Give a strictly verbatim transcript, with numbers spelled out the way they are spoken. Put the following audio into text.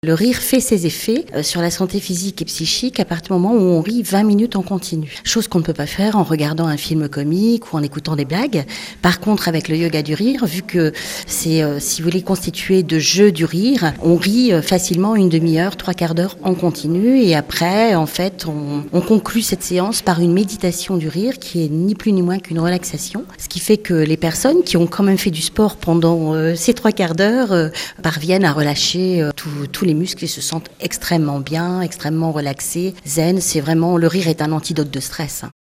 Le rire fait ses effets euh, sur la santé physique et psychique à partir du moment où on rit vingt minutes en continu. Chose qu'on ne peut pas faire en regardant un film comique ou en écoutant des blagues. Par contre, avec le yoga du rire, vu que c'est, euh, si vous voulez, constitué de jeux du rire, on rit euh, facilement une demi-heure, trois quarts d'heure en continu. Et après, en fait, on, on conclut cette séance par une méditation du rire qui est ni plus ni moins qu'une relaxation. Ce qui fait que les personnes qui ont quand même fait du sport pendant euh, ces trois quarts d'heure euh, parviennent à relâcher euh, tous les Les muscles se sentent extrêmement bien, extrêmement relaxés, zen. C'est vraiment, le rire est un antidote de stress.